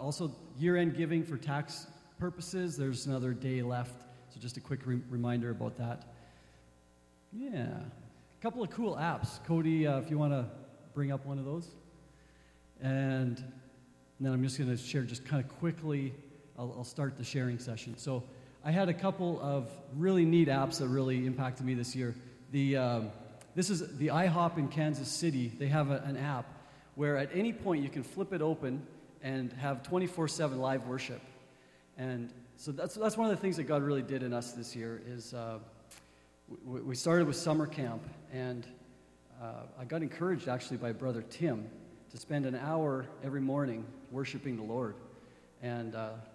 Also, year-end giving for tax purposes. There's another day left, so just a quick reminder about that. Yeah, a couple of cool apps. Cody, if you want to bring up one of those. And then I'm just going to share just kind of quickly. I'll start the sharing session. So I had a couple of really neat apps that really impacted me this year. This is the IHOP in Kansas City. They have an app where at any point you can flip it open and have 24/7 live worship. And so that's one of the things that God really did in us this year is we started with summer camp, and I got encouraged actually by Brother Tim to spend an hour every morning worshiping the Lord. And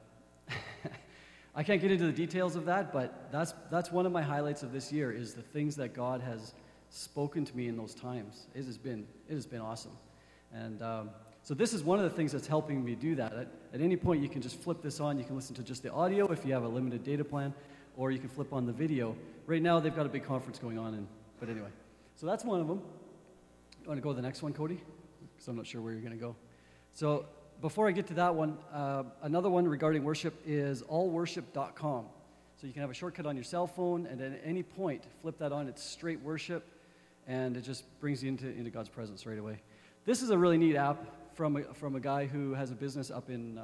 I can't get into the details of that, but that's one of my highlights of this year is the things that God has spoken to me in those times. It has been awesome. And so this is one of the things that's helping me do that. At any point, you can just flip this on. You can listen to just the audio if you have a limited data plan, or you can flip on the video. Right now, they've got a big conference going on, but anyway. So that's one of them. You want to go to the next one, Cody? Because I'm not sure where you're going to go. So before I get to that one, another one regarding worship is allworship.com. So you can have a shortcut on your cell phone, and at any point, flip that on. It's straight worship, and it just brings you into God's presence right away. This is a really neat app from a guy who has a business up in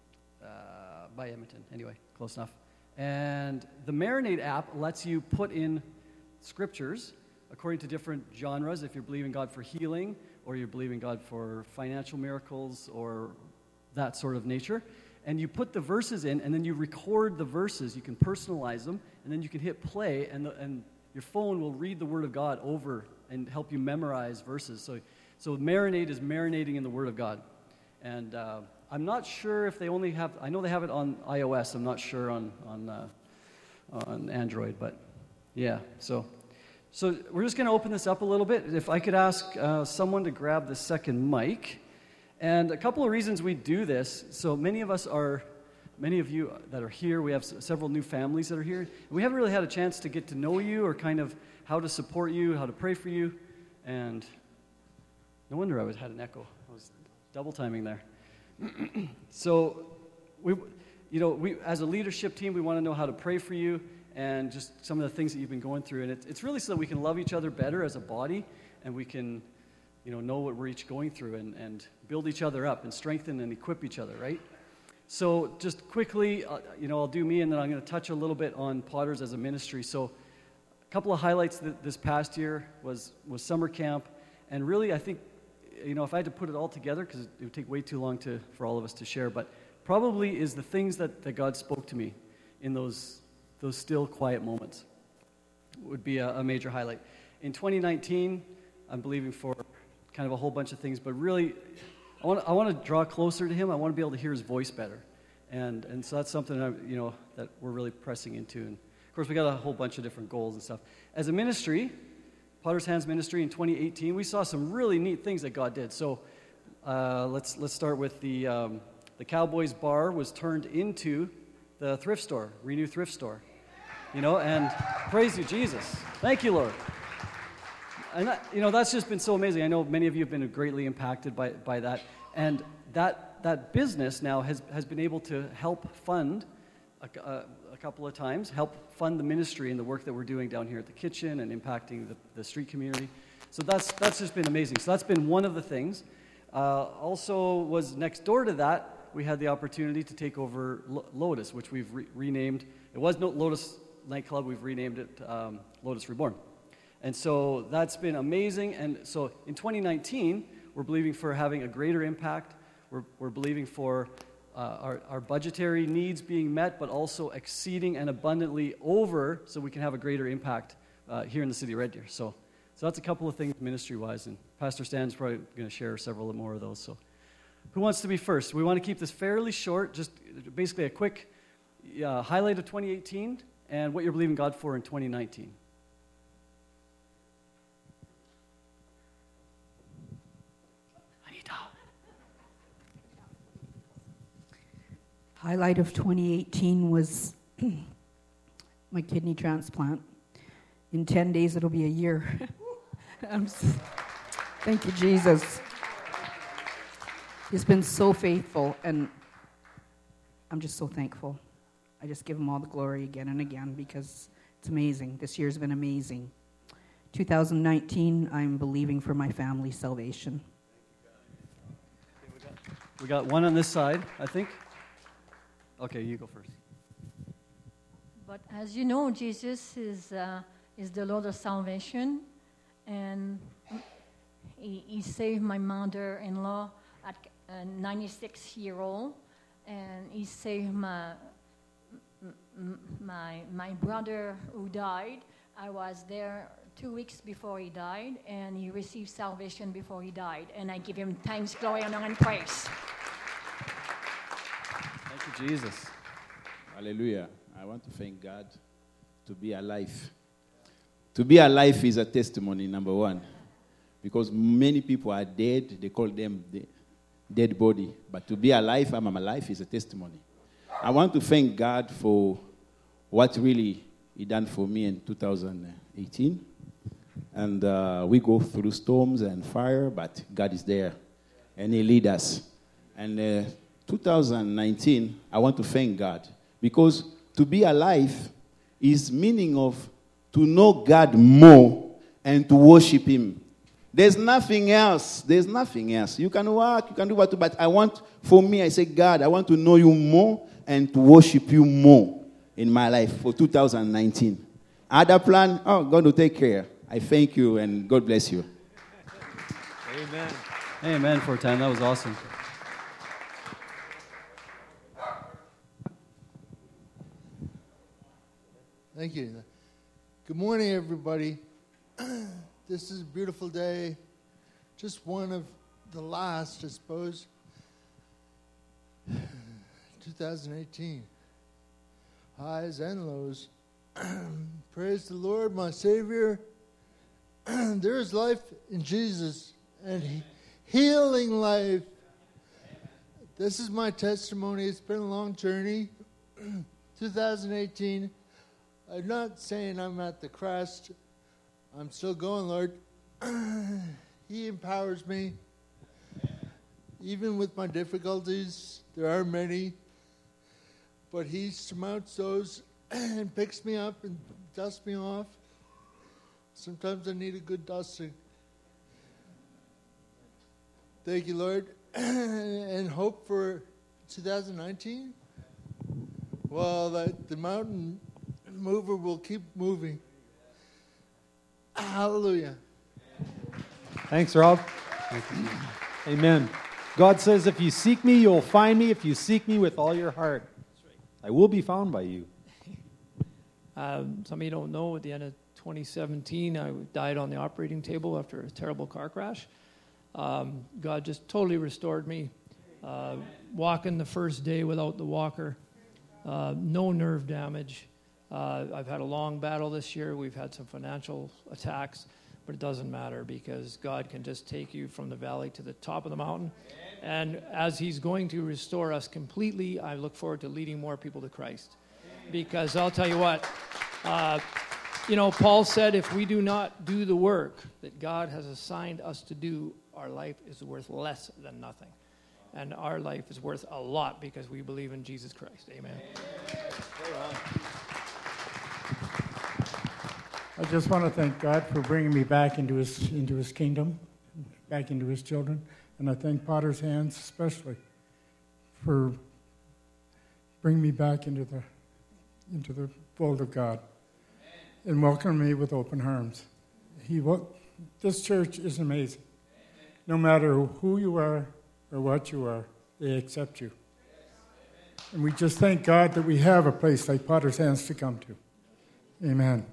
by Edmonton. Anyway, close enough. And the Marinate app lets you put in scriptures according to different genres. If you're believing God for healing, or you're believing God for financial miracles, or that sort of nature, and you put the verses in, and then you record the verses. You can personalize them, and then you can hit play, and your phone will read the Word of God over and help you memorize verses. So Marinate is marinating in the Word of God. And I'm not sure if they only have, I know they have it on iOS. I'm not sure on Android, but yeah. So we're just going to open this up a little bit. If I could ask someone to grab the second mic. And a couple of reasons we do this. So many of you that are here, we have several new families that are here. And we haven't really had a chance to get to know you or kind of how to support you, how to pray for you. And no wonder I had an echo. I was double timing there. So we as a leadership team, we want to know how to pray for you and just some of the things that you've been going through. And it's really so that we can love each other better as a body, and we can know what we're each going through and build each other up and strengthen and equip each other, right? So just quickly, I'll do me, and then I'm going to touch a little bit on Potters as a ministry. So a couple of highlights this past year was summer camp, and really I think, if I had to put it all together, because it would take way too long for all of us to share, but probably is the things that God spoke to me in those still quiet moments would be a major highlight. In 2019, I'm believing for kind of a whole bunch of things, but really, I want to draw closer to Him. I want to be able to hear His voice better, and so that's something that we're really pressing into. And of course, we got a whole bunch of different goals and stuff. As a ministry, Potter's Hands Ministry in 2018, we saw some really neat things that God did. So let's start with the Cowboys bar was turned into the thrift store, Renew Thrift Store, and praise you, Jesus. Thank you, Lord. And that's just been so amazing. I know many of you have been greatly impacted by that, and that business now has been able to help fund a couple of times, help fund the ministry and the work that we're doing down here at the kitchen and impacting the street community. So that's just been amazing. So that's been one of the things. Also was next door to that, we had the opportunity to take over Lotus, which we've renamed. It was no Lotus Nightclub. We've renamed it Lotus Reborn. And so that's been amazing. And so in 2019, we're believing for having a greater impact. We're believing for our budgetary needs being met, but also exceeding and abundantly over, so we can have a greater impact here in the city of Red Deer. So that's a couple of things ministry-wise, and Pastor Stan's probably going to share several more of those. So who wants to be first? We want to keep this fairly short, just basically a quick highlight of 2018 and what you're believing God for in 2019. Highlight of 2018 was my kidney transplant. In 10 days, it'll be a year. Thank you, Jesus. He's been so faithful, and I'm just so thankful. I just give him all the glory again and again because it's amazing. This year's been amazing. 2019, I'm believing for my family's salvation. We got one on this side, I think. Okay, you go first. But as you know, Jesus is the Lord of salvation, and he saved my mother-in-law at 96-year-old, and he saved my brother who died. I was there 2 weeks before he died, and he received salvation before he died, and I give him thanks, glory, honor, and praise. Thank you, Jesus. Hallelujah. I want to thank God to be alive. To be alive is a testimony, number one. Because many people are dead. They call them the dead body. But to be alive, I'm alive, is a testimony. I want to thank God for what really He done for me in 2018. And we go through storms and fire, but God is there. And He leads us. And 2019, I want to thank God. Because to be alive is meaning of to know God more and to worship Him. There's nothing else. There's nothing else. You can work, you can do what, but I say, God, I want to know you more and to worship you more in my life for 2019. Other plan, God will take care. I thank you and God bless you. Amen. Amen, Fortan. That was awesome. Thank you. Good morning, everybody. This is a beautiful day. Just one of the last, I suppose. 2018. Highs and lows. Praise the Lord, my Savior. There is life in Jesus and healing life. This is my testimony. It's been a long journey. 2018. I'm not saying I'm at the crest. I'm still going, Lord. He empowers me. Even with my difficulties, there are many. But He surmounts those and picks me up and dusts me off. Sometimes I need a good dusting. Thank you, Lord. And hope for 2019. Well, the mountain mover will keep moving. Hallelujah. Thanks, Rob. Thank you. Amen. God says, if you seek me, you'll find me if you seek me with all your heart. I will be found by you. Some of you don't know, at the end of 2017, I died on the operating table after a terrible car crash. God just totally restored me. Walking the first day without the walker. No nerve damage. I've had a long battle this year. We've had some financial attacks, but it doesn't matter because God can just take you from the valley to the top of the mountain. And as He's going to restore us completely, I look forward to leading more people to Christ. Because I'll tell you what, Paul said if we do not do the work that God has assigned us to do, our life is worth less than nothing. And our life is worth a lot because we believe in Jesus Christ. Amen. I just want to thank God for bringing me back into His kingdom, back into His children. And I thank Potter's Hands especially for bringing me back into the fold of God and welcoming me with open arms. This church is amazing. No matter who you are or what you are, they accept you. And we just thank God that we have a place like Potter's Hands to come to. Amen.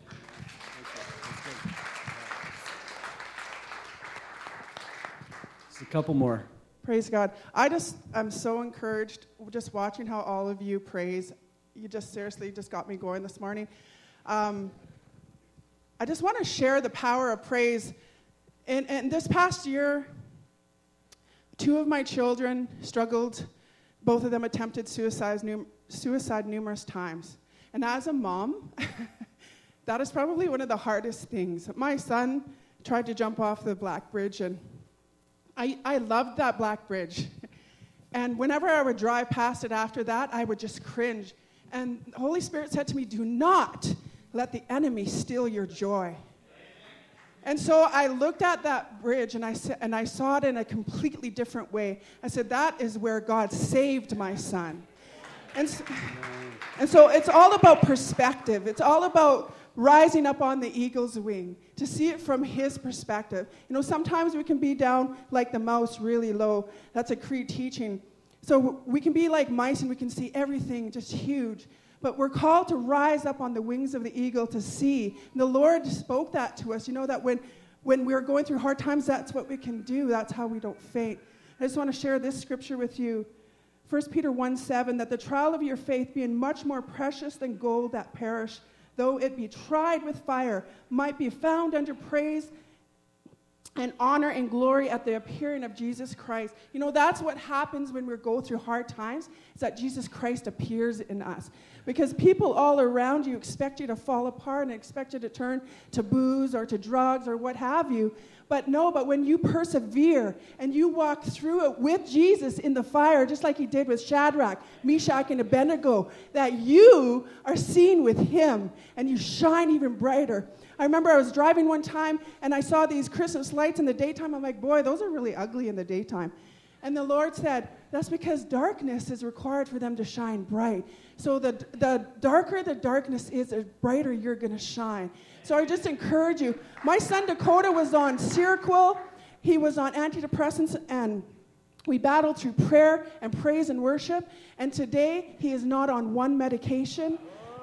Just a couple more. Praise God. I'm so encouraged just watching how all of you praise. You just seriously just got me going this morning. I just want to share the power of praise. And this past year, 2 of my children struggled. Both of them attempted suicide numerous times. And as a mom, that is probably one of the hardest things. My son tried to jump off the Black Bridge, and I loved that Black Bridge. And whenever I would drive past it after that, I would just cringe. And the Holy Spirit said to me, do not let the enemy steal your joy. And so I looked at that bridge and I saw it in a completely different way. I said, that is where God saved my son. And so it's all about perspective. It's all about rising up on the eagle's wing, to see it from his perspective. You know, sometimes we can be down like the mouse, really low. That's a Creed teaching. So we can be like mice and we can see everything just huge. But we're called to rise up on the wings of the eagle to see. And the Lord spoke that to us. You know, that when we're going through hard times, that's what we can do. That's how we don't faint. I just want to share this scripture with you. 1 Peter 1:7, that the trial of your faith, being much more precious than gold that perish, though it be tried with fire, might be found under praise and honor and glory at the appearing of Jesus Christ. You know, that's what happens when we go through hard times, is that Jesus Christ appears in us. Because people all around you expect you to fall apart and expect you to turn to booze or to drugs or what have you. But when you persevere and you walk through it with Jesus in the fire, just like he did with Shadrach, Meshach, and Abednego, that you are seen with him and you shine even brighter. I remember I was driving one time and I saw these Christmas lights in the daytime. I'm like, boy, those are really ugly in the daytime. And the Lord said, that's because darkness is required for them to shine bright. So the darker the darkness is, the brighter you're going to shine. So I just encourage you. My son Dakota was on Seroquel. He was on antidepressants, and we battled through prayer and praise and worship. And today, he is not on one medication.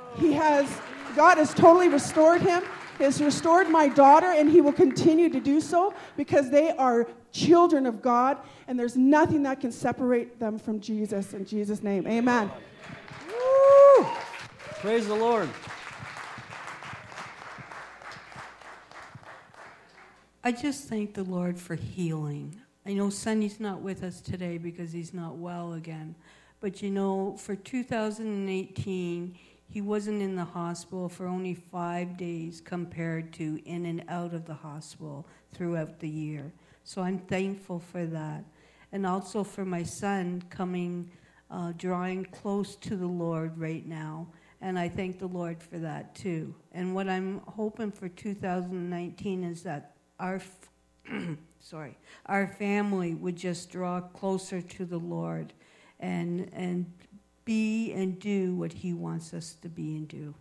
God has totally restored him. He has restored my daughter, and he will continue to do so because they are children of God, and there's nothing that can separate them from Jesus. In Jesus' name, amen. Woo! Praise the Lord. I just thank the Lord for healing. I know Sonny's not with us today because he's not well again. But you know, for 2018, he wasn't in the hospital for only 5 days compared to in and out of the hospital throughout the year. So I'm thankful for that. And also for my son coming, drawing close to the Lord right now. And I thank the Lord for that too. And what I'm hoping for 2019 is that our family would just draw closer to the Lord and be and do what he wants us to be and do.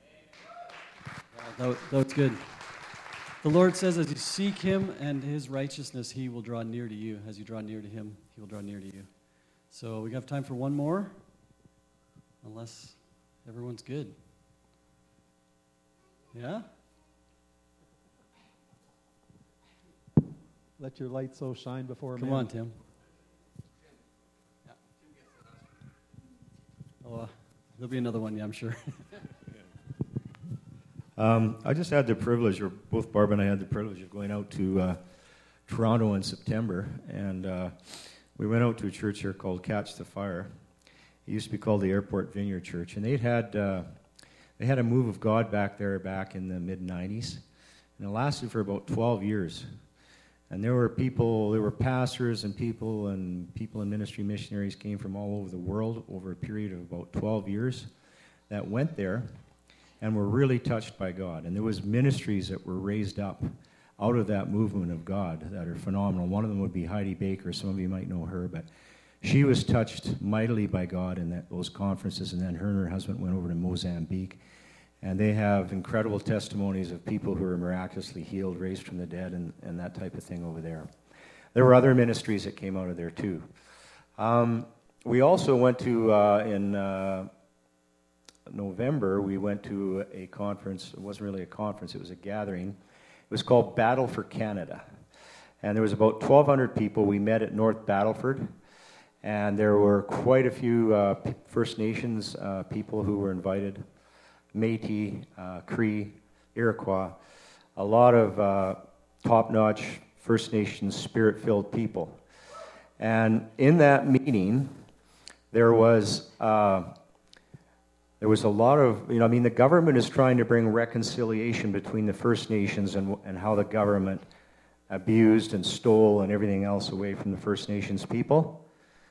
That's good. The Lord says as you seek him and his righteousness, he will draw near to you. As you draw near to him, he will draw near to you. So we have time for one more, unless everyone's good. Yeah? Let your light so shine before men. Come on, Tim. Oh, there'll be another one, yeah, I'm sure. I just had the privilege, or both Barb and I had the privilege of going out to Toronto in September, and we went out to a church here called Catch the Fire. It used to be called the Airport Vineyard Church, and they had a move of God back there back in the mid-'90s, and it lasted for about 12 years. And there were pastors and people in ministry, missionaries came from all over the world over a period of about 12 years that went there and were really touched by God. And there was ministries that were raised up out of that movement of God that are phenomenal. One of them would be Heidi Baker. Some of you might know her, but she was touched mightily by God in those conferences, and then her and her husband went over to Mozambique. And they have incredible testimonies of people who are miraculously healed, raised from the dead, and that type of thing over there. There were other ministries that came out of there, too. We also went to, in November, we went to a conference. It wasn't really a conference, it was a gathering. It was called Battle for Canada. And there was about 1,200 people. We met at North Battleford. And there were quite a few First Nations people who were invited. Métis, Cree, Iroquois, a lot of top-notch First Nations spirit-filled people. And in that meeting, there was a lot of, the government is trying to bring reconciliation between the First Nations and how the government abused and stole and everything else away from the First Nations people.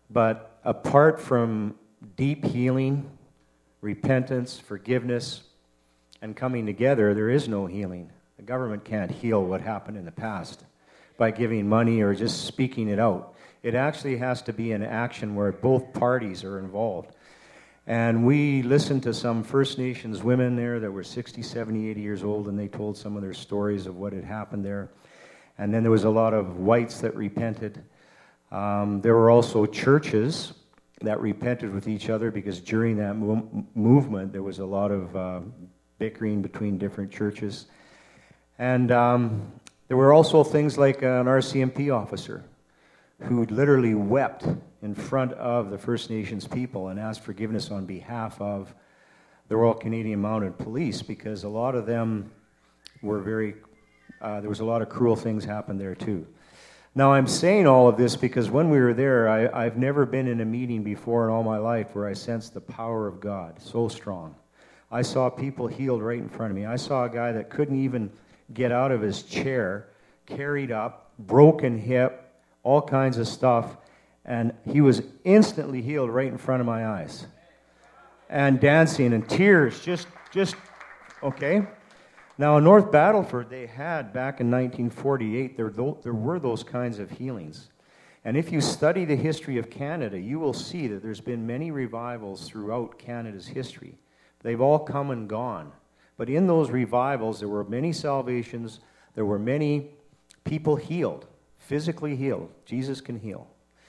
But apart from deep healing, repentance, forgiveness, and coming together, there is no healing. The government can't heal what happened in the past by giving money or just speaking it out. It actually has to be an action where both parties are involved. And we listened to some First Nations women there that were 60, 70, 80 years old, and they told some of their stories of what had happened there. And then there was a lot of whites that repented. There were also churches that repented with each other, because during that movement there was a lot of bickering between different churches. And there were also things like an RCMP officer who literally wept in front of the First Nations people and asked forgiveness on behalf of the Royal Canadian Mounted Police, because a lot of them were there was a lot of cruel things happened there too. Now, I'm saying all of this because when we were there, I've never been in a meeting before in all my life where I sensed the power of God so strong. I saw people healed right in front of me. I saw a guy that couldn't even get out of his chair, carried up, broken hip, all kinds of stuff, and he was instantly healed right in front of my eyes. And dancing and tears, just okay. Now, in North Battleford, they had, back in 1948, there were those kinds of healings. And if you study the history of Canada, you will see that there's been many revivals throughout Canada's history. They've all come and gone. But in those revivals, there were many salvations, there were many people healed, physically healed. Jesus can heal.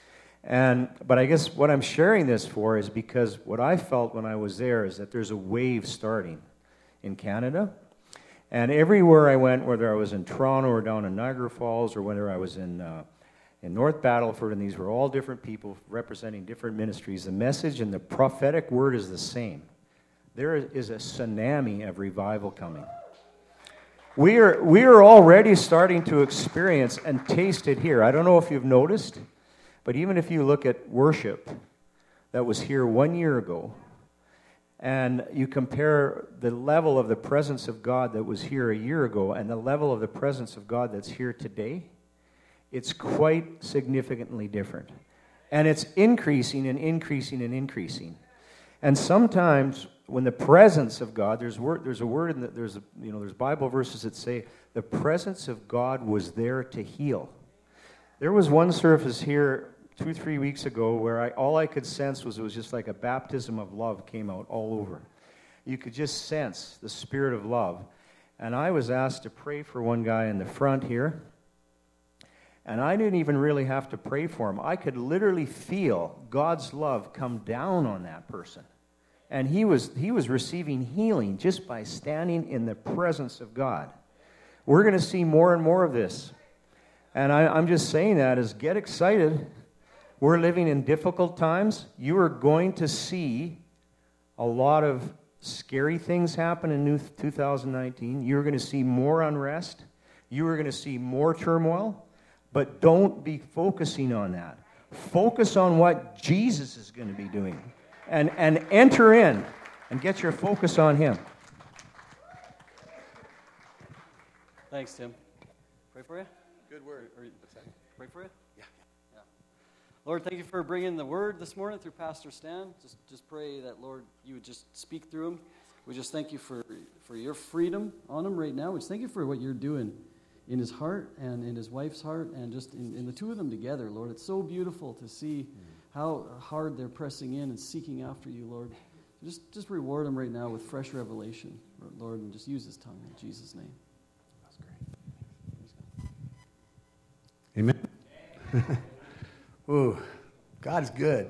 But I guess what I'm sharing this for is because what I felt when I was there is that there's a wave starting in Canada. And everywhere I went, whether I was in Toronto or down in Niagara Falls or whether I was in North Battleford, and these were all different people representing different ministries, the message and the prophetic word is the same. There is a tsunami of revival coming. We are already starting to experience and taste it here. I don't know if you've noticed, but even if you look at worship that was here 1 year ago, and you compare the level of the presence of God that was here a year ago and the level of the presence of God that's here today, it's quite significantly different. And it's increasing and increasing and increasing. And sometimes when the presence of God, there's Bible verses that say the presence of God was there to heal. There was one service here 2-3 weeks ago where all I could sense was it was just like a baptism of love came out all over. You could just sense the spirit of love. And I was asked to pray for one guy in the front here. And I didn't even really have to pray for him. I could literally feel God's love come down on that person. And he was receiving healing just by standing in the presence of God. We're going to see more and more of this. And I'm just saying that is get excited. We're living in difficult times. You are going to see a lot of scary things happen in 2019. You're going to see more unrest. You are going to see more turmoil. But don't be focusing on that. Focus on what Jesus is going to be doing. And enter in and get your focus on Him. Thanks, Tim. Pray for you? Good word. Pray for you? Yeah. Lord, thank you for bringing the word this morning through Pastor Stan. Just pray that, Lord, you would just speak through him. We just thank you for your freedom on him right now. We just thank you for what you're doing in his heart and in his wife's heart and just in the two of them together, Lord. It's so beautiful to see how hard they're pressing in and seeking after you, Lord. Just reward him right now with fresh revelation, Lord, and just use his tongue in Jesus' name. That's great. Amen. Ooh, God's good.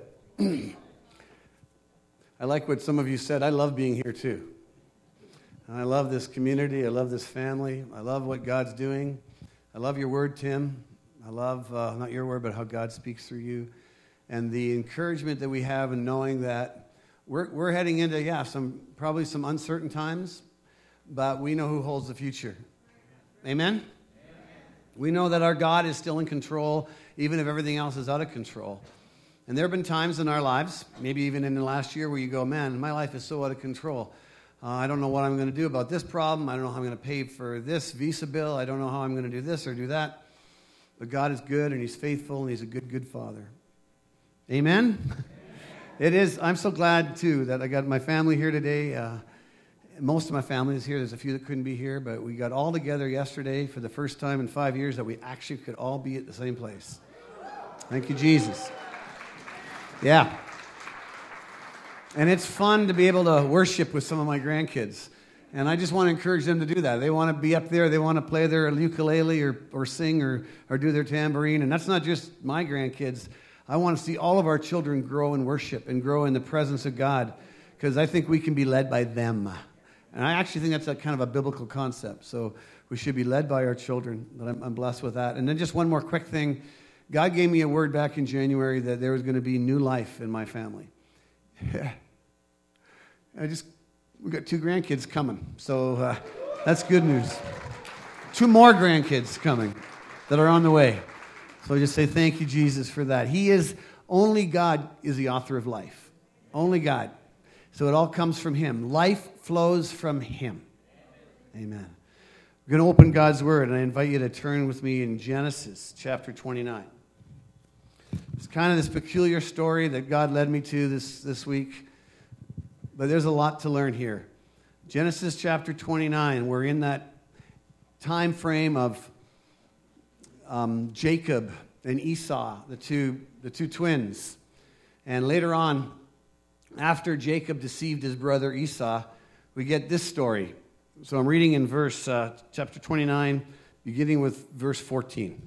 I like what some of you said. I love being here too. I love this community. I love this family. I love what God's doing. I love your word, Tim. I love, not your word, but how God speaks through you. And the encouragement that we have in knowing that we're heading into, probably some uncertain times, but we know who holds the future. Amen? We know that our God is still in control, even if everything else is out of control. And there have been times in our lives, maybe even in the last year, where you go, man, my life is so out of control. I don't know what I'm going to do about this problem. I don't know how I'm going to pay for this Visa bill. I don't know how I'm going to do this or do that. But God is good, and He's faithful, and He's a good, good Father. Amen? It is. I'm so glad, too, that I got my family here today. Most of my family is here. There's a few that couldn't be here, but we got all together yesterday for the first time in 5 years that we actually could all be at the same place. Thank you, Jesus. Yeah. And it's fun to be able to worship with some of my grandkids. And I just want to encourage them to do that. They want to be up there. They want to play their ukulele or sing or do their tambourine. And that's not just my grandkids. I want to see all of our children grow in worship and grow in the presence of God, because I think we can be led by them. And I actually think that's a kind of a biblical concept. So we should be led by our children. But I'm blessed with that. And then just one more quick thing. God gave me a word back in January that there was going to be new life in my family. We got 2 grandkids coming. So that's good news. 2 more grandkids coming that are on the way. So I just say thank you, Jesus, for that. Only God is the author of life. Only God. So it all comes from Him. Life flows from Him. Amen. We're going to open God's Word, and I invite you to turn with me in Genesis chapter 29. It's kind of this peculiar story that God led me to this week, but there's a lot to learn here. Genesis chapter 29, we're in that time frame of Jacob and Esau, the two twins. And later on, after Jacob deceived his brother Esau, we get this story. So I'm reading in chapter 29, beginning with verse 14.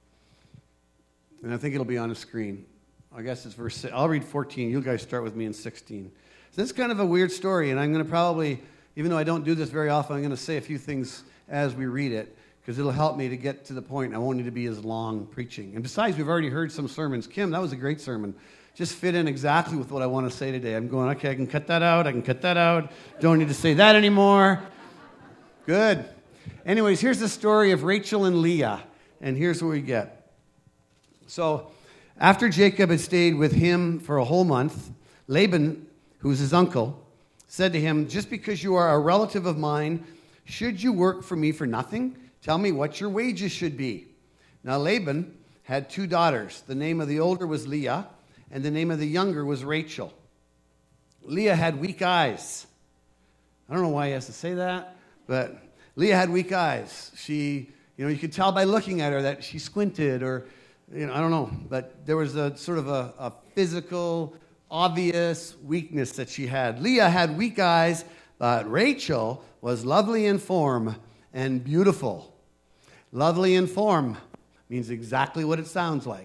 And I think it'll be on the screen. I guess it's verse 6. I'll read 14. You guys start with me in 16. So this is kind of a weird story, and I'm going to probably, even though I don't do this very often, I'm going to say a few things as we read it, because it'll help me to get to the point. I won't need to be as long preaching. And besides, we've already heard some sermons. Kim, that was a great sermon. Just fit in exactly with what I want to say today. I'm going, okay, I can cut that out. Don't need to say that anymore. Good. Anyways, here's the story of Rachel and Leah, and here's what we get. So, after Jacob had stayed with him for a whole month, Laban, who's his uncle, said to him, "Just because you are a relative of mine, should you work for me for nothing? Tell me what your wages should be." Now Laban had 2 daughters. The name of the older was Leah, and the name of the younger was Rachel. Leah had weak eyes. I don't know why he has to say that, but Leah had weak eyes. She, you could tell by looking at her that she squinted, or, I don't know, but there was a sort of a physical, obvious weakness that she had. Leah had weak eyes, but Rachel was lovely in form and beautiful. Lovely in form means exactly what it sounds like.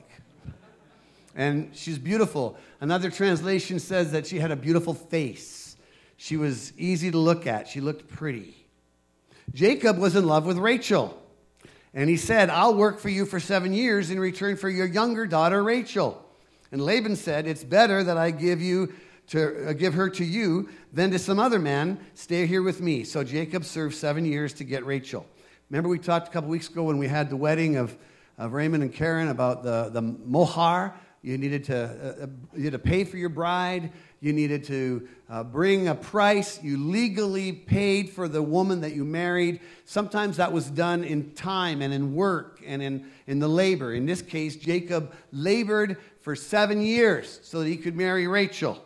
And she's beautiful. Another translation says that she had a beautiful face. She was easy to look at. She looked pretty. Jacob was in love with Rachel. And he said, "I'll work for you for 7 years in return for your younger daughter, Rachel." And Laban said, "It's better that I give her to you than to some other man. Stay here with me." So Jacob served 7 years to get Rachel. Remember we talked a couple weeks ago when we had the wedding of Raymond and Karen about the mohar. You needed to pay for your bride. You needed to bring a price. You legally paid for the woman that you married. Sometimes that was done in time and in work and in the labor. In this case, Jacob labored for 7 years so that he could marry Rachel.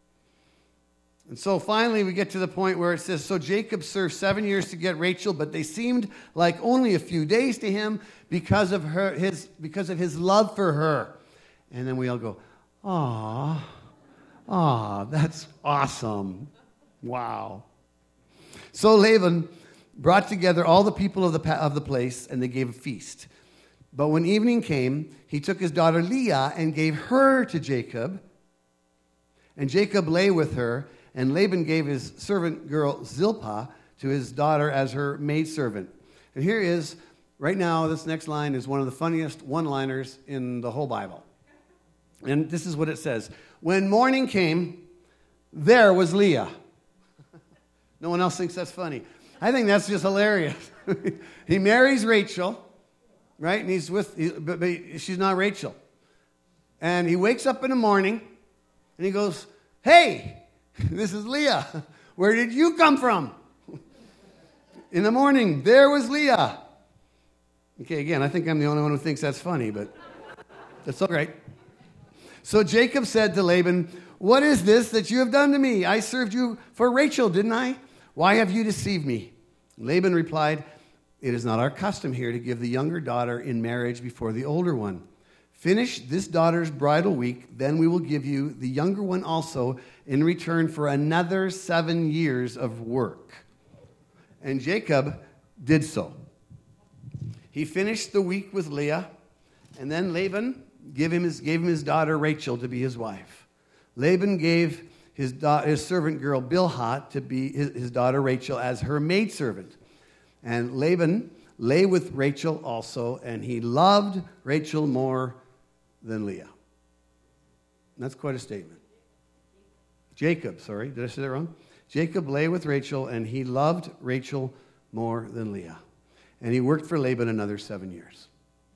And so finally we get to the point where it says, so Jacob served 7 years to get Rachel, but they seemed like only a few days to him because of his love for her. And then we all go, "Aw, that's awesome. Wow." So Laban brought together all the people of the place, and they gave a feast. But when evening came, he took his daughter Leah and gave her to Jacob. And Jacob lay with her, and Laban gave his servant girl Zilpah to his daughter as her maidservant. And here is, right now, this next line is one of the funniest one-liners in the whole Bible. And this is what it says. When morning came, there was Leah. No one else thinks that's funny. I think that's just hilarious. He marries Rachel, right? And but she's not Rachel. And he wakes up in the morning, and he goes, "Hey, this is Leah. Where did you come from?" In the morning, there was Leah. Okay, again, I think I'm the only one who thinks that's funny, but that's all right. So Jacob said to Laban, "What is this that you have done to me? I served you for Rachel, didn't I? Why have you deceived me?" Laban replied, "It is not our custom here to give the younger daughter in marriage before the older one. Finish this daughter's bridal week, then we will give you the younger one also in return for another 7 years of work." And Jacob did so. He finished the week with Leah, and then Laban gave him his daughter Rachel to be his wife. Laban gave his servant girl Bilhah to be his daughter Rachel as her maidservant. And Laban lay with Rachel also, and he loved Rachel more than Leah. And that's quite a statement. Jacob, sorry, did I say that wrong? Jacob lay with Rachel, and he loved Rachel more than Leah. And he worked for Laban another 7 years.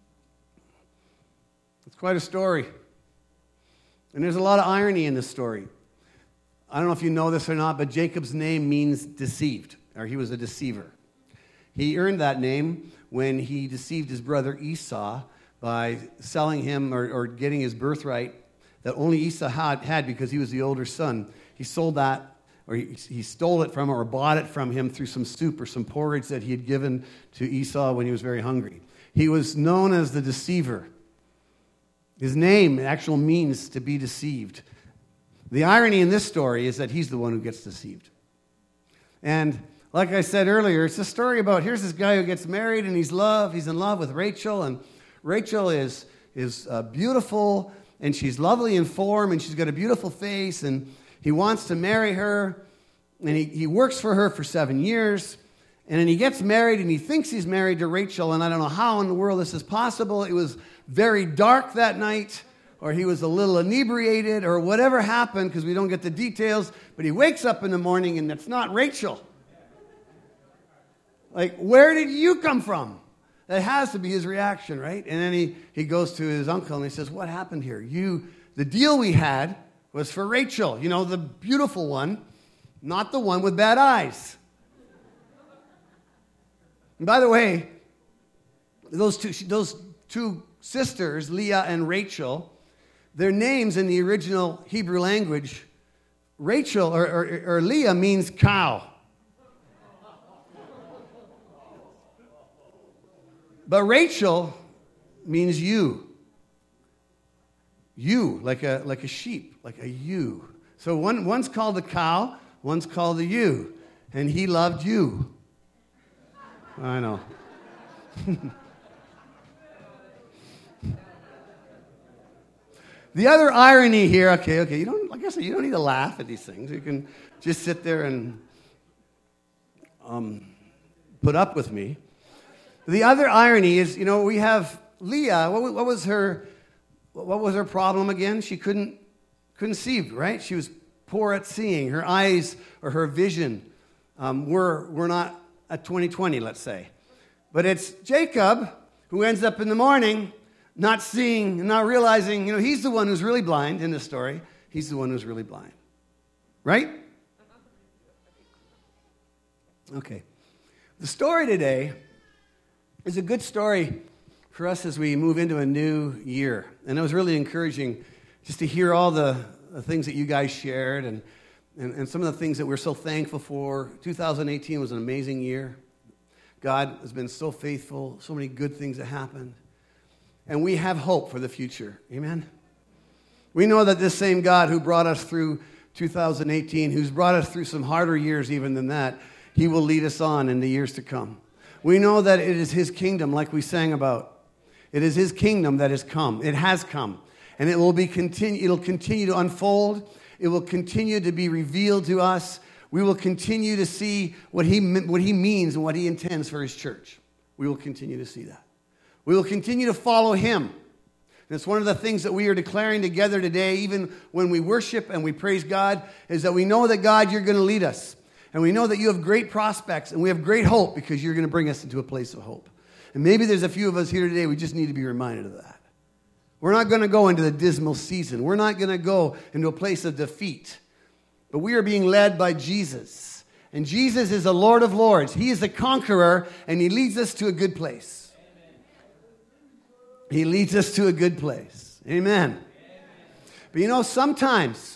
It's quite a story. And there's a lot of irony in this story. I don't know if you know this or not, but Jacob's name means deceived, or he was a deceiver. He earned that name when he deceived his brother Esau by selling him or getting his birthright that only Esau had because he was the older son. He sold that, or he stole it from him or bought it from him through some soup or some porridge that he had given to Esau when he was very hungry. He was known as the deceiver. His name actually means to be deceived. The irony in this story is that he's the one who gets deceived. And like I said earlier, it's a story about here's this guy who gets married and he's in love with Rachel, and Rachel is beautiful, and she's lovely in form, and she's got a beautiful face, and he wants to marry her, and he works for her for 7 years, and then he gets married, and he thinks he's married to Rachel, and I don't know how in the world this is possible. It was very dark that night, or he was a little inebriated, or whatever happened, because we don't get the details, but he wakes up in the morning, and it's not Rachel. Like, where did you come from? That has to be his reaction, right? And then he goes to his uncle and he says, "What happened here? The deal we had was for Rachel, the beautiful one, not the one with bad eyes." And by the way, those two sisters, Leah and Rachel, their names in the original Hebrew language, Rachel or Leah means cow. But Rachel means ewe. Ewe, like a sheep, like a ewe. So one's called a cow, one's called a ewe. And he loved you. I know. The other irony here, okay, like I said, you don't need to laugh at these things. You can just sit there and put up with me. The other irony is, we have Leah. What was her problem again? She couldn't see, right? She was poor at seeing. Her eyes or her vision were not at 20/20, let's say. But it's Jacob who ends up in the morning not seeing and not realizing, he's the one who's really blind in this story. He's the one who's really blind. Right? Okay. The story today is a good story for us as we move into a new year. And it was really encouraging just to hear all the things that you guys shared and some of the things that we're so thankful for. 2018 was an amazing year. God has been so faithful, so many good things that happened. And we have hope for the future. Amen? We know that this same God who brought us through 2018, who's brought us through some harder years even than that, he will lead us on in the years to come. We know that it is his kingdom, like we sang about. It is his kingdom that has come. It has come. And it will it'll continue to unfold. It will continue to be revealed to us. We will continue to see what he means and what he intends for his church. We will continue to see that. We will continue to follow him. And it's one of the things that we are declaring together today, even when we worship and we praise God, is that we know that, God, you're going to lead us. And we know that you have great prospects, and we have great hope because you're going to bring us into a place of hope. And maybe there's a few of us here today, we just need to be reminded of that. We're not going to go into the dismal season. We're not going to go into a place of defeat. But we are being led by Jesus. And Jesus is the Lord of Lords. He is the conqueror, and he leads us to a good place. He leads us to a good place. Amen. But you know, sometimes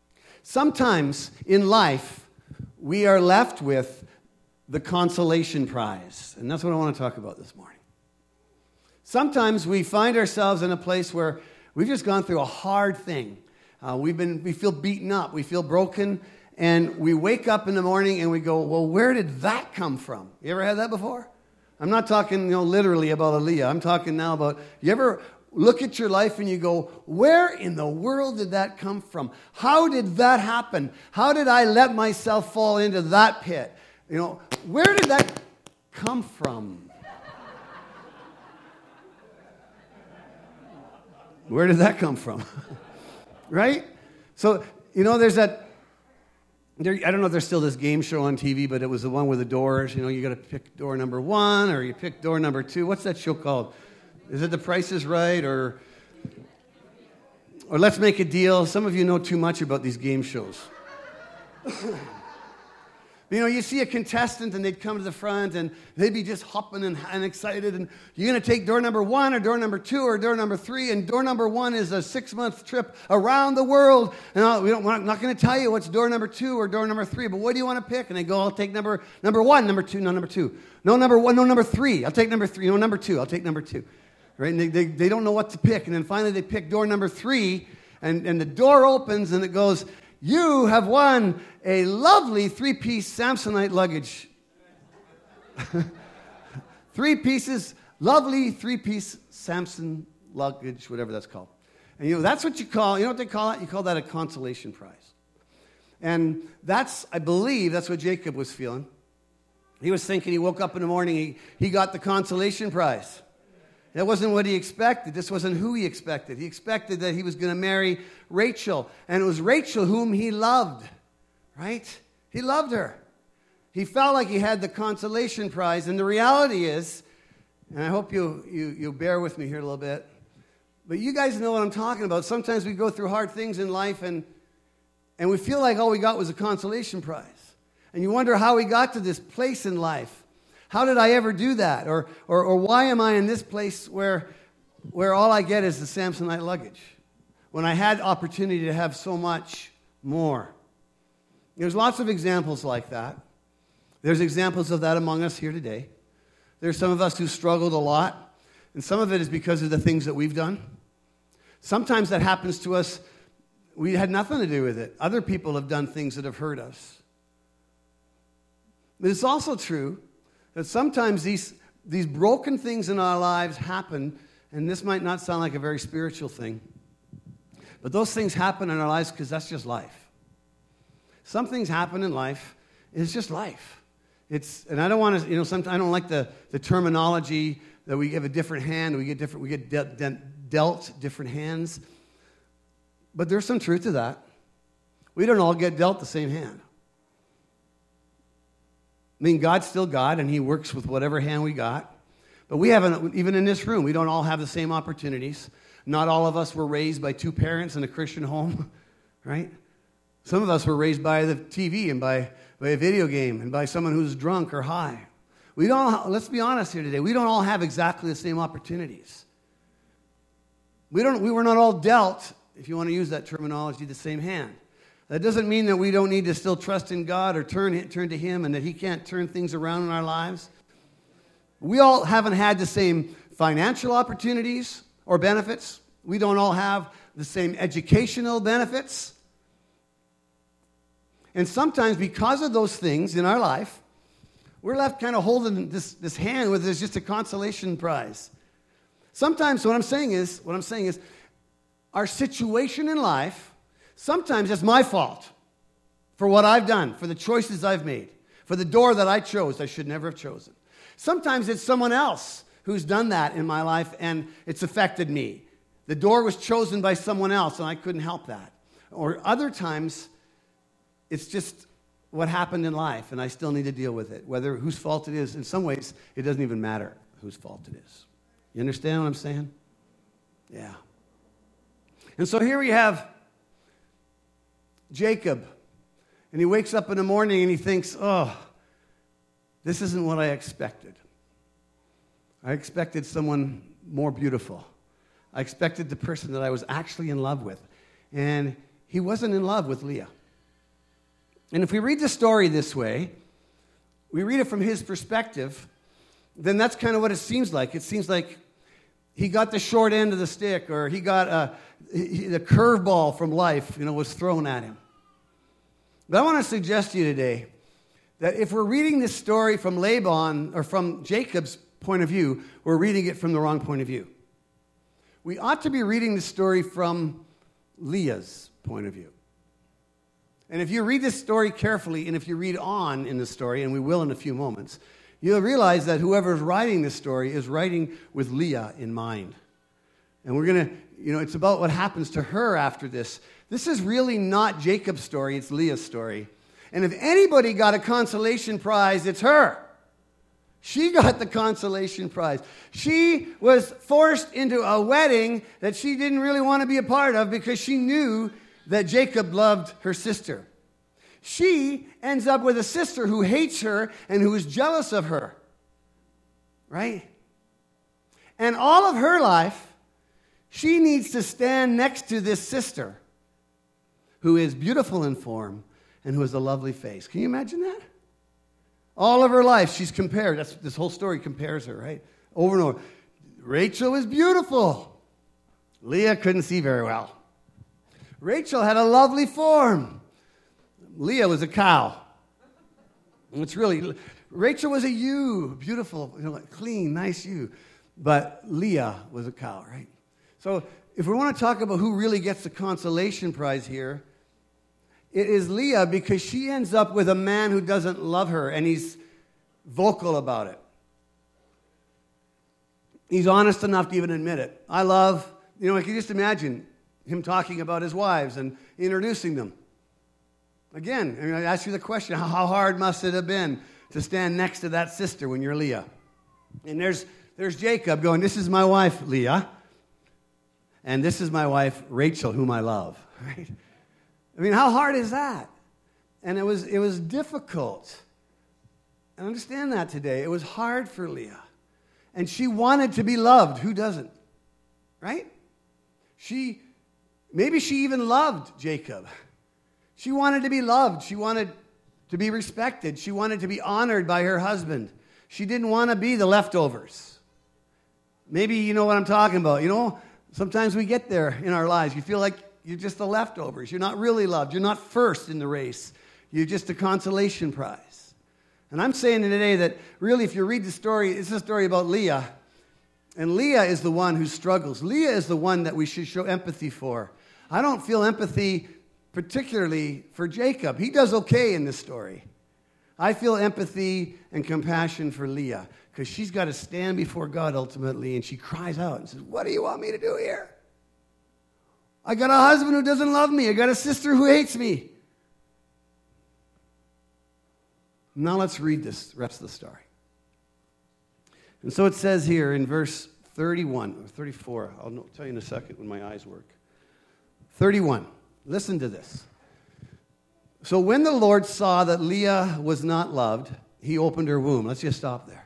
in life, we are left with the consolation prize. And that's what I want to talk about this morning. Sometimes we find ourselves in a place where we've just gone through a hard thing. We feel beaten up, we feel broken, and we wake up in the morning and we go, well, where did that come from? You ever had that before? I'm not talking, literally about Aaliyah. I'm talking now about, you ever look at your life and you go, where in the world did that come from? How did that happen? How did I let myself fall into that pit? Where did that come from? Where did that come from? Right? So, there's that, I don't know if there's still this game show on TV, but it was the one with the doors. You got to pick door number 1 or you pick door number 2. What's that show called? Is it The Price is Right or Let's Make a Deal? Some of you know too much about these game shows. You see a contestant and they'd come to the front and they'd be just hopping and excited. And you're going to take door number 1 or door number 2 or door number 3. And door number 1 is a 6-month trip around the world. And we're not going to tell you what's door number 2 or door number 3. But what do you want to pick? And they go, I'll take number 1, number 2, no, number 2. No, number 1, no, number 3. I'll take number 3. No, number 2. I'll take number 2. Right? And they don't know what to pick. And then finally they pick door number 3. And the door opens and it goes, you have won a lovely 3-piece Samsonite luggage. 3 pieces, lovely 3-piece Samson luggage, whatever that's called. And that's what you know what they call it? You call that a consolation prize. And I believe that's what Jacob was feeling. He was thinking, he woke up in the morning, he got the consolation prize. That wasn't what he expected. This wasn't who he expected. He expected that he was going to marry Rachel. And it was Rachel whom he loved, right? He loved her. He felt like he had the consolation prize. And the reality is, and I hope you bear with me here a little bit, but you guys know what I'm talking about. Sometimes we go through hard things in life and we feel like all we got was a consolation prize. And you wonder how we got to this place in life. How did I ever do that? Or why am I in this place where all I get is the Samsonite luggage when I had opportunity to have so much more? There's lots of examples like that. There's examples of that among us here today. There's some of us who struggled a lot, and some of it is because of the things that we've done. Sometimes that happens to us, we had nothing to do with it. Other people have done things that have hurt us. But it's also true that sometimes these broken things in our lives happen, and this might not sound like a very spiritual thing, but those things happen in our lives because that's just life. Some things happen in life, it's just life. And I don't want to, sometimes I don't like the terminology that we have a different hand, we get dealt different hands, but there's some truth to that. We don't all get dealt the same hand. I mean, God's still God, and He works with whatever hand we got. But we haven't, even in this room, we don't all have the same opportunities. Not all of us were raised by 2 parents in a Christian home, right? Some of us were raised by the TV and by a video game and by someone who's drunk or high. Let's be honest here today, we don't all have exactly the same opportunities. We were not all dealt, if you want to use that terminology, the same hand. That doesn't mean that we don't need to still trust in God or turn to Him and that He can't turn things around in our lives. We all haven't had the same financial opportunities or benefits. We don't all have the same educational benefits. And sometimes because of those things in our life, we're left kind of holding this hand with just a consolation prize. Sometimes what I'm saying is our situation in life, sometimes it's my fault for what I've done, for the choices I've made, for the door that I chose I should never have chosen. Sometimes it's someone else who's done that in my life and it's affected me. The door was chosen by someone else and I couldn't help that. Or other times, it's just what happened in life and I still need to deal with it. Whether whose fault it is, in some ways, it doesn't even matter whose fault it is. You understand what I'm saying? Yeah. And so here we have Jacob, and he wakes up in the morning and he thinks, oh, this isn't what I expected. I expected someone more beautiful. I expected the person that I was actually in love with. and he wasn't in love with Leah. And if we read the story this way, we read it from his perspective, then that's kind of what it seems like. It seems like he got the short end of the stick, or he got the curveball from life, was thrown at him. But I want to suggest to you today that if we're reading this story from Laban or from Jacob's point of view, we're reading it from the wrong point of view. We ought to be reading the story from Leah's point of view. And if you read this story carefully, and if you read on in the story, and we will in a few moments, you'll realize that whoever's writing this story is writing with Leah in mind. And we're going to, it's about what happens to her after this. This is really not Jacob's story, it's Leah's story. And if anybody got a consolation prize, it's her. She got the consolation prize. She was forced into a wedding that she didn't really want to be a part of because she knew that Jacob loved her sister. She ends up with a sister who hates her and who is jealous of her. Right? And all of her life, she needs to stand next to this sister who is beautiful in form and who has a lovely face. Can you imagine that? All of her life, she's compared. This whole story compares her, right? Over and over. Rachel was beautiful. Leah couldn't see very well. Rachel had a lovely form. Leah was a cow. Rachel was a ewe, beautiful, clean, nice ewe. But Leah was a cow, right? So if we want to talk about who really gets the consolation prize here, it is Leah, because she ends up with a man who doesn't love her, and he's vocal about it. He's honest enough to even admit it. I can just imagine him talking about his wives and introducing them. Again, I ask you the question, how hard must it have been to stand next to that sister when you're Leah? And there's Jacob going, this is my wife, Leah, and this is my wife, Rachel, whom I love. Right? How hard is that? And it was difficult. I understand that today. It was hard for Leah. And she wanted to be loved. Who doesn't? Right? Maybe she even loved Jacob. She wanted to be loved. She wanted to be respected. She wanted to be honored by her husband. She didn't want to be the leftovers. Maybe you know what I'm talking about. Sometimes we get there in our lives. You feel like you're just the leftovers. You're not really loved. You're not first in the race. You're just a consolation prize. And I'm saying today that really, if you read the story, it's a story about Leah. And Leah is the one who struggles. Leah is the one that we should show empathy for. I don't feel empathy particularly for Jacob. He does okay in this story. I feel empathy and compassion for Leah because she's got to stand before God ultimately, and she cries out and says, what do you want me to do here? I got a husband who doesn't love me. I got a sister who hates me. Now let's read this rest of the story. And so it says here in verse 31 or 34. I'll tell you in a second when my eyes work. 31. Listen to this. So when the Lord saw that Leah was not loved, he opened her womb. Let's just stop there.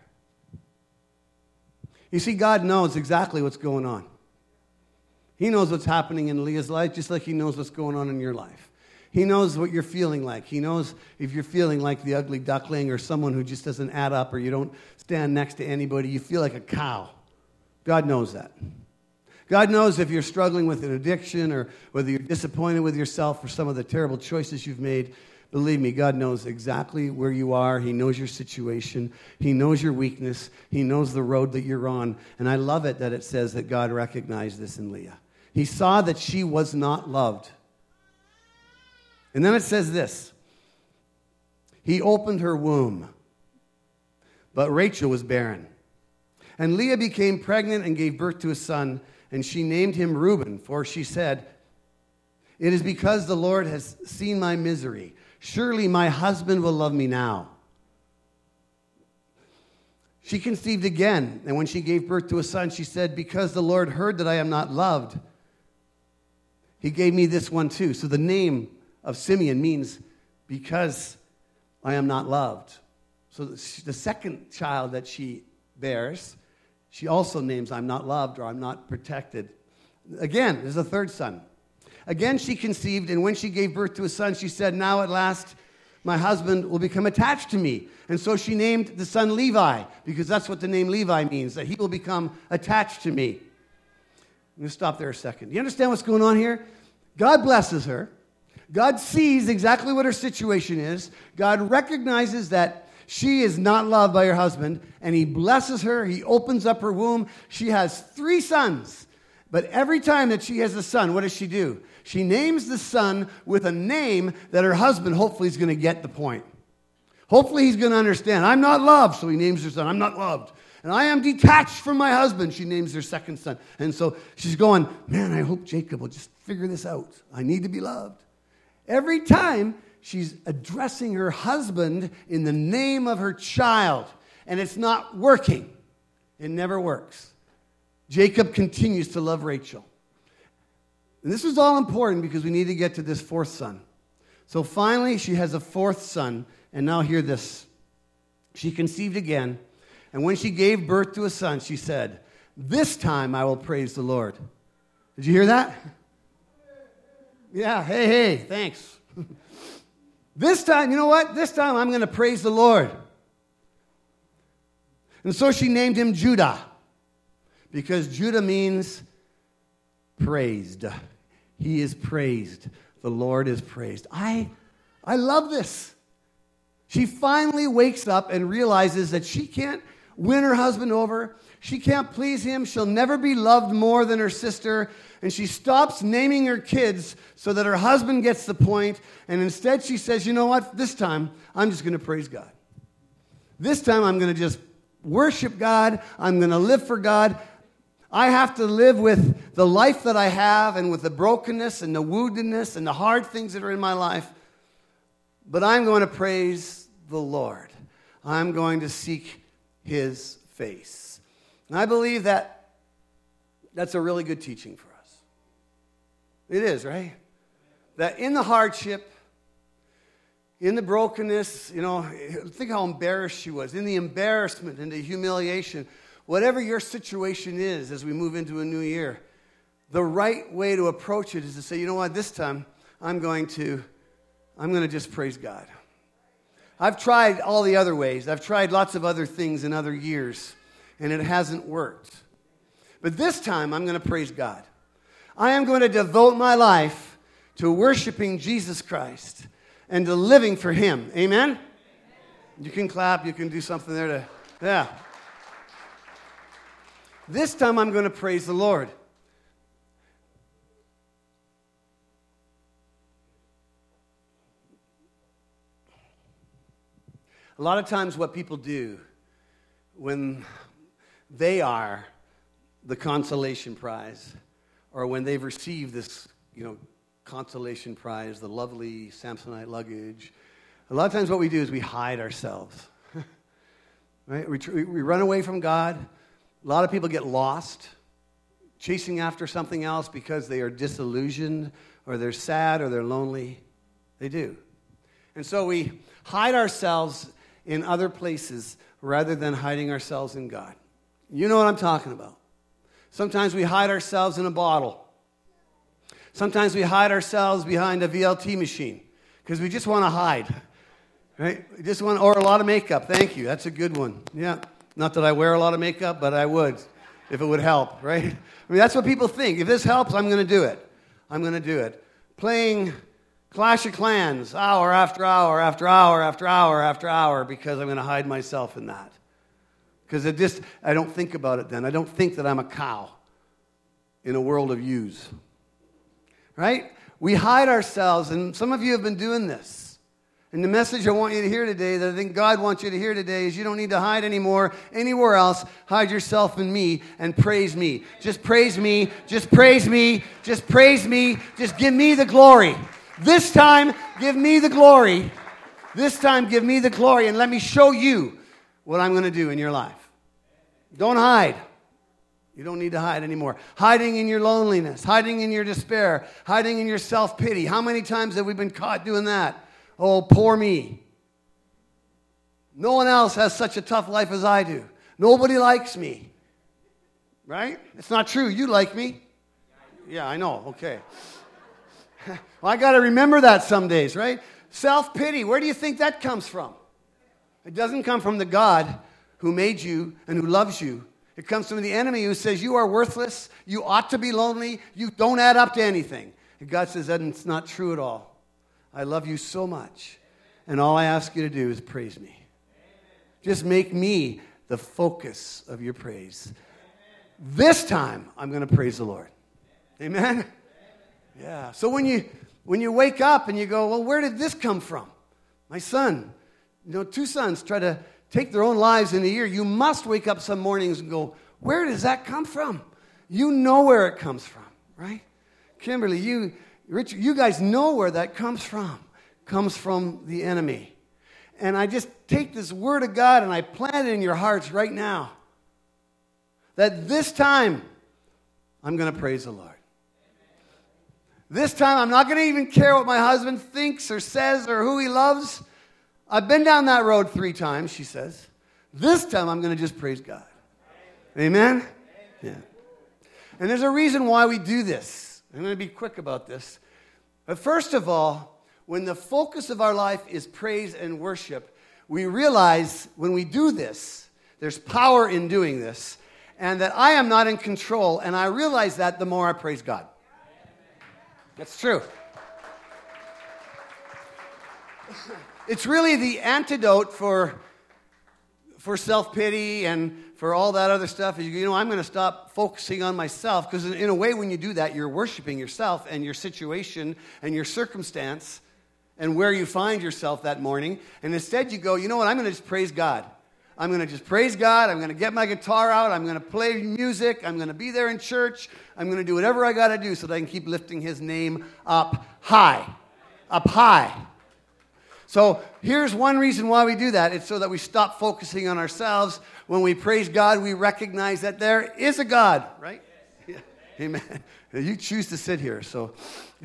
You see, God knows exactly what's going on. He knows what's happening in Leah's life, just like he knows what's going on in your life. He knows what you're feeling like. He knows if you're feeling like the ugly duckling or someone who just doesn't add up, or you don't stand next to anybody. You feel like a cow. God knows that. God knows if you're struggling with an addiction or whether you're disappointed with yourself for some of the terrible choices you've made. Believe me, God knows exactly where you are. He knows your situation. He knows your weakness. He knows the road that you're on. And I love it that it says that God recognized this in Leah. He saw that she was not loved. And then it says this. He opened her womb, but Rachel was barren. And Leah became pregnant and gave birth to a son, and she named him Reuben, for she said, "It is because the Lord has seen my misery. Surely my husband will love me now." She conceived again, and when she gave birth to a son, she said, "Because the Lord heard that I am not loved, he gave me this one too." So the name of Simeon means because I am not loved. So the second child that she bears, she also names I'm not loved or I'm not protected. Again, there's a third son. Again she conceived, and when she gave birth to a son, she said, now at last my husband will become attached to me. And so she named the son Levi, because that's what the name Levi means, that he will become attached to me. I'm going to stop there a second. You understand what's going on here? God blesses her. God sees exactly what her situation is. God recognizes that she is not loved by her husband, and he blesses her. He opens up her womb. She has 3 sons. But every time that she has a son, what does she do? She names the son with a name that her husband hopefully is going to get the point. Hopefully he's going to understand. I'm not loved, so he names her son. I'm not loved. And I am detached from my husband. She names her second son. And so she's going, man, I hope Jacob will just figure this out. I need to be loved. Every time she's addressing her husband in the name of her child, and it's not working. It never works. Jacob continues to love Rachel. And this is all important because we need to get to this 4th son. So finally, she has a 4th son, and now hear this. She conceived again, and when she gave birth to a son, she said, this time I will praise the Lord. Did you hear that? Yeah, hey, thanks. This time, you know what? This time I'm going to praise the Lord. And so she named him Judah, because Judah means praised. He is praised. The Lord is praised. I love this. She finally wakes up and realizes that she can't win her husband over. She can't please him. She'll never be loved more than her sister. And she stops naming her kids so that her husband gets the point. And instead she says, you know what? This time I'm just going to praise God. This time I'm going to just worship God. I'm going to live for God. I have to live with the life that I have and with the brokenness and the woundedness and the hard things that are in my life. But I'm going to praise the Lord. I'm going to seek his face. And I believe that that's a really good teaching for us. It is, right? That in the hardship, in the brokenness, think how embarrassed she was. In the embarrassment and the humiliation, whatever your situation is as we move into a new year, the right way to approach it is to say, you know what, this time I'm going to just praise God. I've tried all the other ways. I've tried lots of other things in other years, and it hasn't worked. But this time I'm going to praise God. I am going to devote my life to worshiping Jesus Christ and to living for him. Amen? You can clap. You can do something there yeah. This time I'm going to praise the Lord. A lot of times what people do when they are the consolation prize, or when they've received this, consolation prize, the lovely Samsonite luggage, a lot of times what we do is we hide ourselves. Right? We run away from God. A lot of people get lost, chasing after something else because they are disillusioned, or they're sad, or they're lonely. They do. And so we hide ourselves in other places rather than hiding ourselves in God. You know what I'm talking about. Sometimes we hide ourselves in a bottle. Sometimes we hide ourselves behind a VLT machine because we just want to hide. Right? We just want, or a lot of makeup. Thank you. That's a good one. Yeah. Not that I wear a lot of makeup, but I would if it would help, right? I mean, that's what people think. If this helps, I'm going to do it. I'm going to do it. Playing Clash of Clans hour after hour after hour after hour after hour because I'm going to hide myself in that. Because I don't think about it then. I don't think that I'm a cow in a world of ewes. Right? We hide ourselves, and some of you have been doing this. And the message I want you to hear today, that I think God wants you to hear today, is you don't need to hide anymore anywhere else. Hide yourself in me and praise me. Just praise me. Just praise me. Just praise me. Just give me the glory. This time, give me the glory. This time, give me the glory, and let me show you what I'm going to do in your life. Don't hide. You don't need to hide anymore. Hiding in your loneliness, hiding in your despair, hiding in your self-pity. How many times have we been caught doing that? Oh, poor me. No one else has such a tough life as I do. Nobody likes me. Right? It's not true. You like me. Yeah, I know. Okay. Well, I got to remember that some days, right? Self-pity, where do you think that comes from? It doesn't come from the God who made you and who loves you. It comes from the enemy who says you are worthless, you ought to be lonely, you don't add up to anything. And God says that's not true at all. I love you so much, and all I ask you to do is praise me. Just make me the focus of your praise. This time, I'm going to praise the Lord. Amen? Yeah. So when you wake up and you go, well, where did this come from? My son, two sons try to take their own lives in a year. You must wake up some mornings and go, where does that come from? You know where it comes from, right? Kimberly, Richard, you guys know where that comes from. Comes from the enemy. And I just take this word of God and I plant it in your hearts right now. That this time, I'm going to praise the Lord. This time, I'm not going to even care what my husband thinks or says or who he loves. I've been down that road 3 times, she says. This time, I'm going to just praise God. Amen? Yeah. And there's a reason why we do this. I'm going to be quick about this. But first of all, when the focus of our life is praise and worship, we realize when we do this, there's power in doing this, and that I am not in control, and I realize that the more I praise God. That's true. It's really the antidote for self-pity and for all that other stuff. I'm going to stop focusing on myself, because in a way when you do that, you're worshiping yourself and your situation and your circumstance and where you find yourself that morning. And instead you go, you know what, I'm going to just praise God. I'm going to just praise God. I'm going to get my guitar out. I'm going to play music. I'm going to be there in church. I'm going to do whatever I got to do so that I can keep lifting his name up high. Up high. So here's one reason why we do that. It's so that we stop focusing on ourselves. When we praise God, we recognize that there is a God, right? Yeah. Amen. You choose to sit here, so.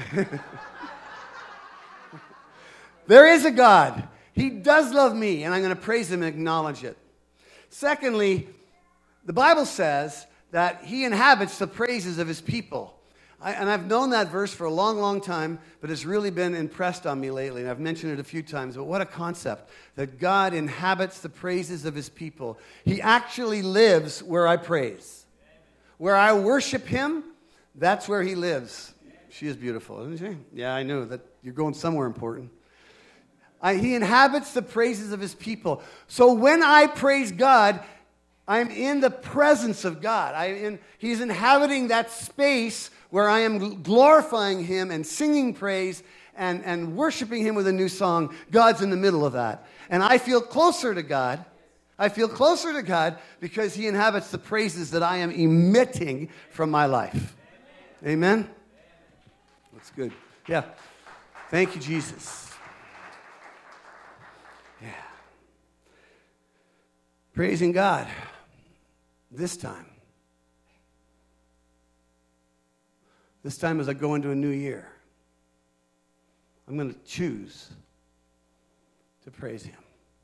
There is a God. He does love me, and I'm going to praise him and acknowledge it. Secondly, the Bible says that he inhabits the praises of his people. And I've known that verse for a long, long time, but it's really been impressed on me lately, and I've mentioned it a few times. But what a concept, that God inhabits the praises of his people. He actually lives where I praise. Where I worship him, that's where he lives. She is beautiful, isn't she? Yeah, I know that you're going somewhere important. He inhabits the praises of his people. So when I praise God, I'm in the presence of God. He's inhabiting that space where I am glorifying him and singing praise and worshiping him with a new song. God's in the middle of that. And I feel closer to God. I feel closer to God because he inhabits the praises that I am emitting from my life. Amen? That's good. Yeah. Thank you, Jesus. Yeah. Praising God this time. This time as I go into a new year, I'm going to choose to praise him.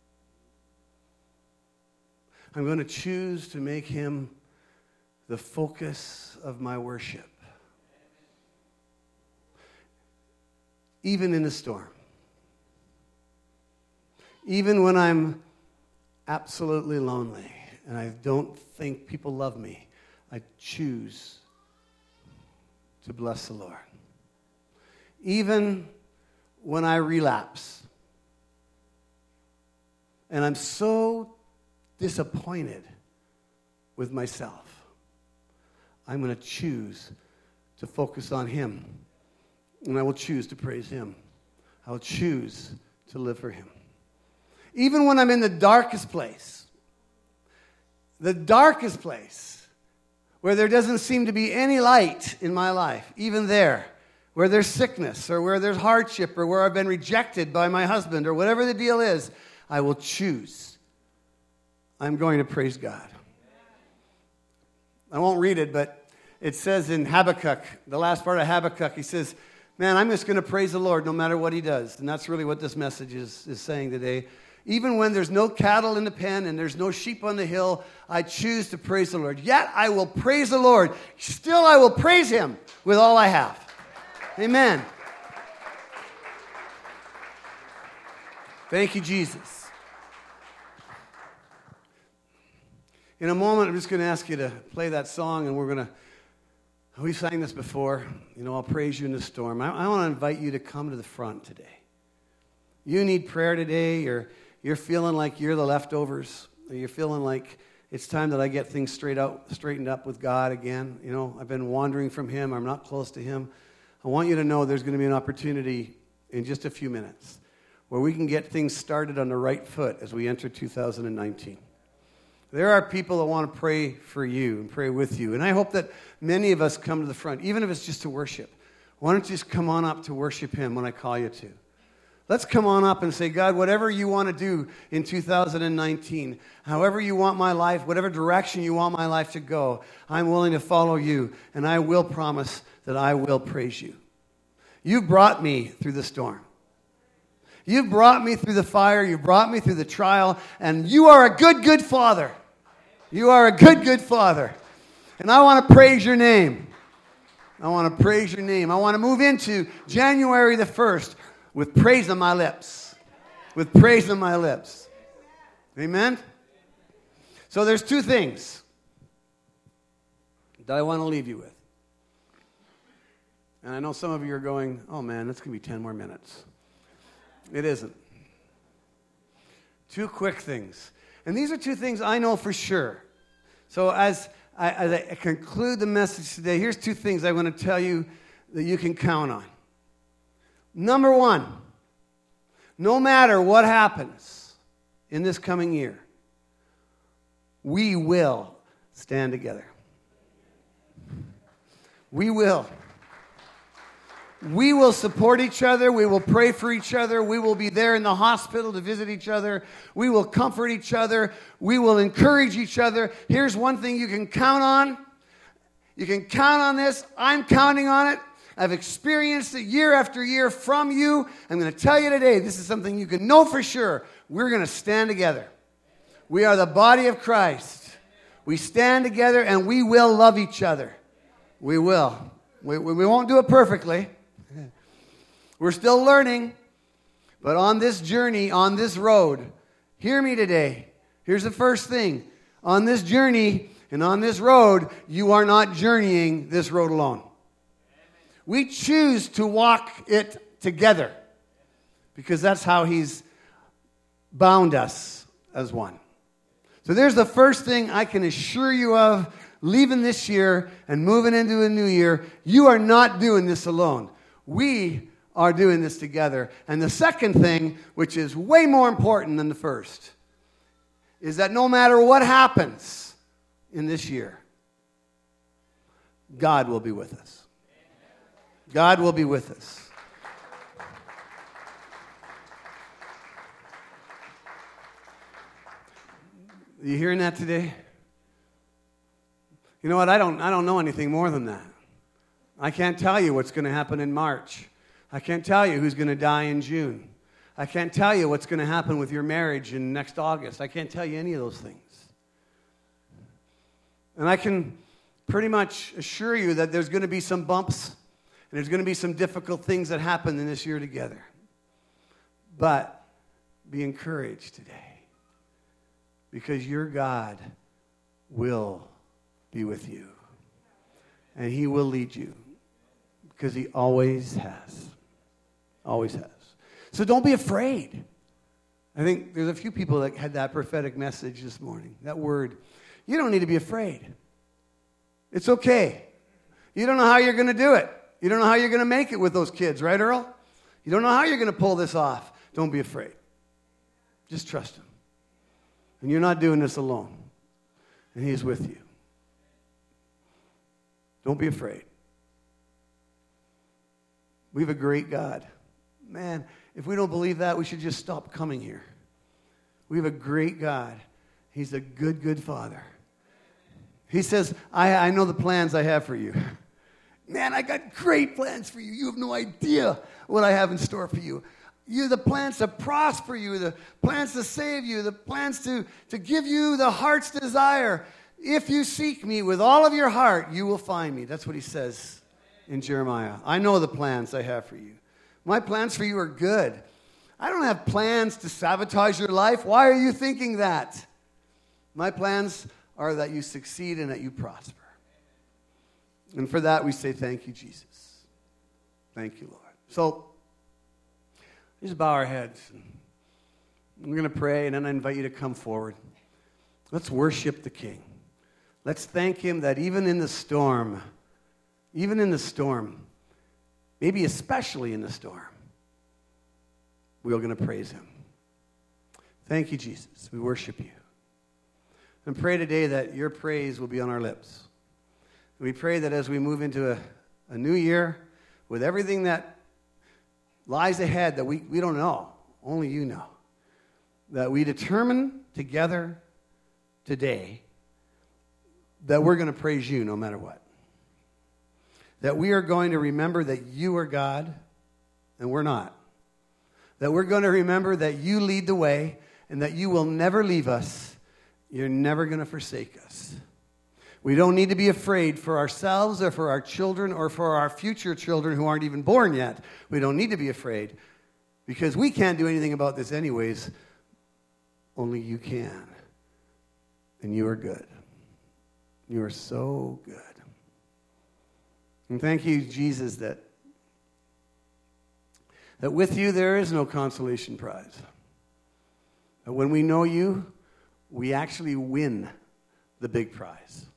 I'm going to choose to make him the focus of my worship. Even in a storm. Even when I'm absolutely lonely and I don't think people love me, I choose to bless the Lord. Even when I relapse and I'm so disappointed with myself, I'm going to choose to focus on him. And I will choose to praise him. I will choose to live for him. Even when I'm in the darkest place where there doesn't seem to be any light in my life, even there, where there's sickness or where there's hardship or where I've been rejected by my husband or whatever the deal is, I will choose. I'm going to praise God. I won't read it, but it says in Habakkuk, the last part of Habakkuk, he says, man, I'm just going to praise the Lord no matter what he does. And that's really what this message is saying today. Even when there's no cattle in the pen and there's no sheep on the hill, I choose to praise the Lord. Yet I will praise the Lord. Still I will praise him with all I have. Amen. Thank you, Jesus. In a moment, I'm just going to ask you to play that song, and we sang this before. I'll praise you in the storm. I want to invite you to come to the front today. You need prayer today. You're feeling like you're the leftovers. Or you're feeling like it's time that I get things straightened up with God again. I've been wandering from Him. I'm not close to Him. I want you to know there's going to be an opportunity in just a few minutes where we can get things started on the right foot as we enter 2019. There are people that want to pray for you and pray with you. And I hope that many of us come to the front, even if it's just to worship. Why don't you just come on up to worship Him when I call you to? Let's come on up and say, God, whatever you want to do in 2019, however you want my life, whatever direction you want my life to go, I'm willing to follow you, and I will promise that I will praise you. You brought me through the storm. You've brought me through the fire. You've brought me through the trial. And you are a good, good Father. You are a good, good Father. And I want to praise your name. I want to praise your name. I want to move into January the 1st with praise on my lips. With praise on my lips. Amen? So there's two things that I want to leave you with. And I know some of you are going, oh man, that's going to be 10 more minutes. It isn't. Two quick things. And these are two things I know for sure. So as I conclude the message today, here's two things I want to tell you that you can count on. Number one, no matter what happens in this coming year, we will stand together. We will. We will support each other. We will pray for each other. We will be there in the hospital to visit each other. We will comfort each other. We will encourage each other. Here's one thing you can count on. You can count on this. I'm counting on it. I've experienced it year after year from you. I'm going to tell you today, this is something you can know for sure. We're going to stand together. We are the body of Christ. We stand together and we will love each other. We will. We won't do it perfectly. We're still learning. But on this journey, on this road, hear me today. Here's the first thing. On this journey and on this road, you are not journeying this road alone. We choose to walk it together because that's how He's bound us as one. So there's the first thing I can assure you of leaving this year and moving into a new year. You are not doing this alone. We are doing this together. And the second thing, which is way more important than the first, is that no matter what happens in this year, God will be with us. God will be with us. Are you hearing that today? You know what? I don't know anything more than that. I can't tell you what's going to happen in March. I can't tell you who's going to die in June. I can't tell you what's going to happen with your marriage in next August. I can't tell you any of those things. And I can pretty much assure you that there's going to be some bumps and there's going to be some difficult things that happen in this year together. But be encouraged today because your God will be with you. And He will lead you because He always has. Always has. So don't be afraid. I think there's a few people that had that prophetic message this morning, that word. You don't need to be afraid. It's okay. You don't know how you're going to do it. You don't know how you're going to make it with those kids, right, Earl? You don't know how you're going to pull this off. Don't be afraid. Just trust Him. And you're not doing this alone. And He's with you. Don't be afraid. We have a great God. Man, if we don't believe that, we should just stop coming here. We have a great God. He's a good, good Father. He says, I know the plans I have for you. Man, I got great plans for you. You have no idea what I have in store for you. You the plans to prosper you, the plans to save you, the plans to give you the heart's desire. If you seek me with all of your heart, you will find me. That's what He says in Jeremiah. I know the plans I have for you. My plans for you are good. I don't have plans to sabotage your life. Why are you thinking that? My plans are that you succeed and that you prosper. And for that, we say, thank you, Jesus. Thank you, Lord. So, just bow our heads. We're going to pray, and then I invite you to come forward. Let's worship the King. Let's thank him that even in the storm, maybe especially in the storm, we're going to praise him. Thank you, Jesus. We worship you. And pray today that your praise will be on our lips. We pray that as we move into a new year, with everything that lies ahead that we don't know, only you know, that we determine together today that we're going to praise you no matter what. That we are going to remember that you are God and we're not. That we're going to remember that you lead the way and that you will never leave us. You're never going to forsake us. We don't need to be afraid for ourselves or for our children or for our future children who aren't even born yet. We don't need to be afraid because we can't do anything about this anyways. Only you can. And you are good. You are so good. And thank you, Jesus, that with you there is no consolation prize. That when we know you, we actually win the big prize.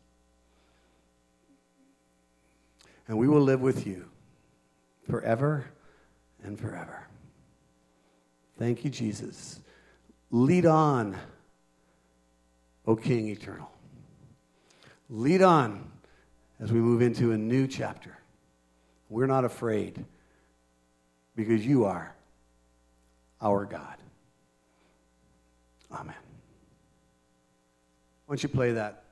And we will live with you forever and forever. Thank you, Jesus. Lead on, O King eternal. Lead on as we move into a new chapter. We're not afraid because you are our God. Amen. Why don't you play that?